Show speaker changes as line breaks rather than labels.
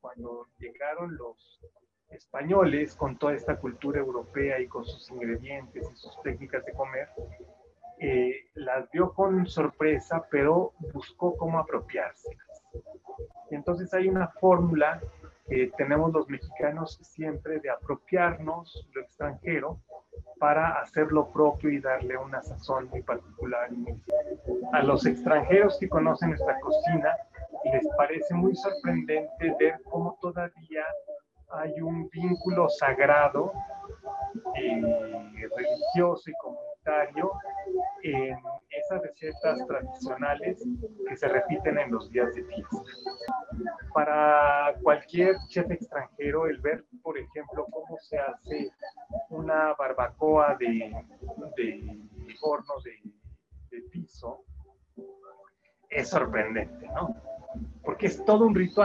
cuando llegaron los españoles con toda esta cultura europea y con sus ingredientes y sus técnicas de comer, las vio con sorpresa, pero buscó cómo apropiárselas. Entonces hay una fórmula que tenemos los mexicanos siempre de apropiarnos lo extranjero para hacer lo propio y darle una sazón muy particular. A los extranjeros que conocen nuestra cocina les parece muy sorprendente ver cómo todavía hay un vínculo sagrado, religioso y comunitario en esas recetas tradicionales que se repiten en los días de fiesta. Para cualquier chef extranjero, el ver, por ejemplo, cómo se hace una barbacoa de horno de piso, es sorprendente, ¿no? Porque es todo un ritual.